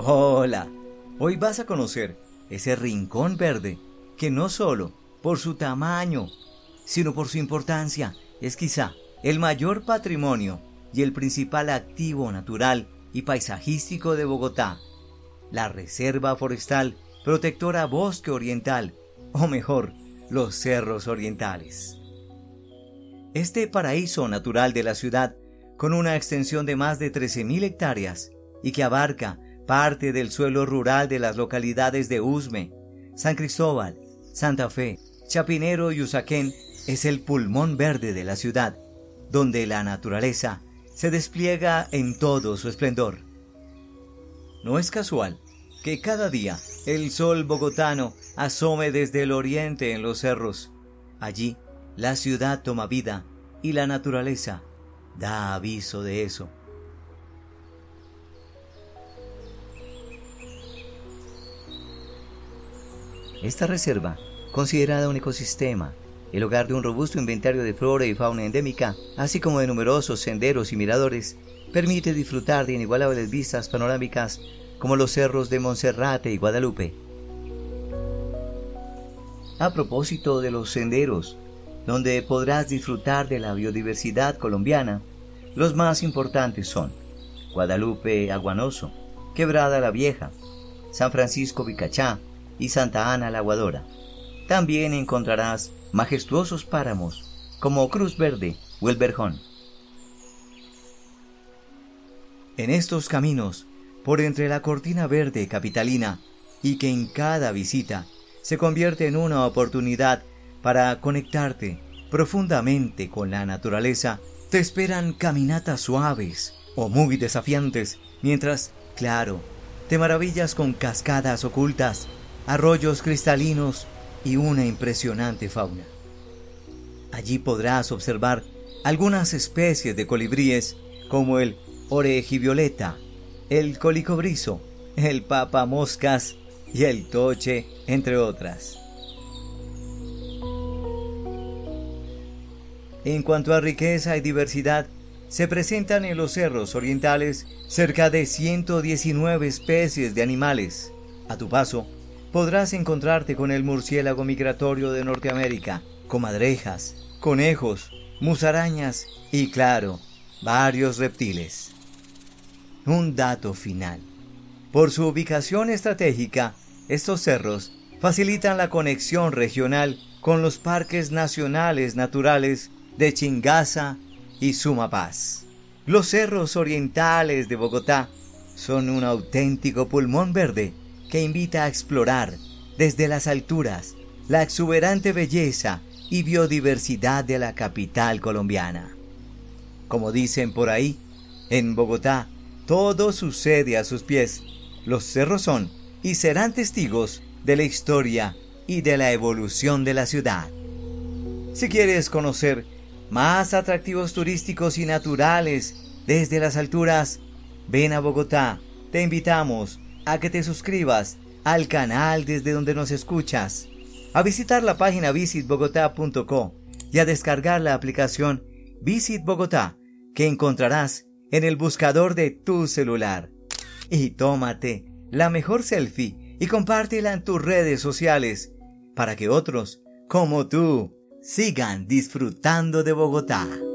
Hola, hoy vas a conocer ese rincón verde que no solo por su tamaño, sino por su importancia es quizá el mayor patrimonio y el principal activo natural y paisajístico de Bogotá, la Reserva Forestal Protectora Bosque Oriental, o mejor, los Cerros Orientales. Este paraíso natural de la ciudad, con una extensión de más de 13.000 hectáreas y que abarca parte del suelo rural de las localidades de Usme, San Cristóbal, Santa Fe, Chapinero y Usaquén, es el pulmón verde de la ciudad, donde la naturaleza se despliega en todo su esplendor. No es casual que cada día el sol bogotano asome desde el oriente en los cerros. Allí la ciudad toma vida y la naturaleza da aviso de eso. Esta reserva, considerada un ecosistema, el hogar de un robusto inventario de flora y fauna endémica, así como de numerosos senderos y miradores, permite disfrutar de inigualables vistas panorámicas como los cerros de Monserrate y Guadalupe. A propósito de los senderos, donde podrás disfrutar de la biodiversidad colombiana, los más importantes son Guadalupe Aguanoso, Quebrada la Vieja, San Francisco Vicachá y Santa Ana la Aguadora. También encontrarás majestuosos páramos como Cruz Verde o El Verjón. En estos caminos, por entre la cortina verde capitalina, y que en cada visita se convierte en una oportunidad para conectarte profundamente con la naturaleza, te esperan caminatas suaves o muy desafiantes, mientras, claro, te maravillas con cascadas ocultas, arroyos cristalinos y una impresionante fauna. Allí podrás observar algunas especies de colibríes como el orejivioleta, el colicobrizo, el papamoscas y el toche, entre otras. En cuanto a riqueza y diversidad, se presentan en los cerros orientales cerca de 119 especies de animales. A tu paso, podrás encontrarte con el murciélago migratorio de Norteamérica, comadrejas, conejos, musarañas y, claro, varios reptiles. Un dato final. Por su ubicación estratégica, estos cerros facilitan la conexión regional con los parques nacionales naturales de Chingaza y Sumapaz. Los cerros orientales de Bogotá son un auténtico pulmón verde que invita a explorar desde las alturas la exuberante belleza y biodiversidad de la capital colombiana. Como dicen por ahí, en Bogotá todo sucede a sus pies. Los cerros son y serán testigos de la historia y de la evolución de la ciudad. Si quieres conocer más atractivos turísticos y naturales desde las alturas, ven a Bogotá. Te invitamos a que te suscribas al canal desde donde nos escuchas, a visitar la página visitbogotá.co y a descargar la aplicación Visit Bogotá que encontrarás en el buscador de tu celular. Y tómate la mejor selfie y compártela en tus redes sociales para que otros, como tú, sigan disfrutando de Bogotá.